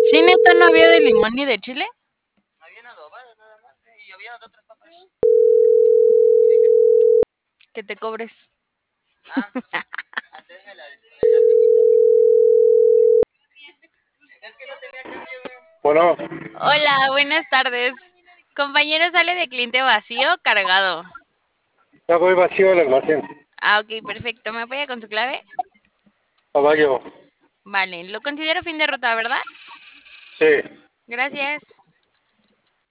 Sí, neta, no había de limón ni de chile. Habían adobadas nada más, y había de otras papas. Que te cobres. Ah, antes me la aplicó. Es que no tenía cambio, güey. Bueno, Hola, buenas tardes. Compañero, ¿sale de cliente vacío o cargado? ya voy vacío el almacén. Ah, ok, perfecto. ¿Me apoya con su clave? Caballo, Vale, lo considero fin de ruta, ¿verdad? sí. Gracias.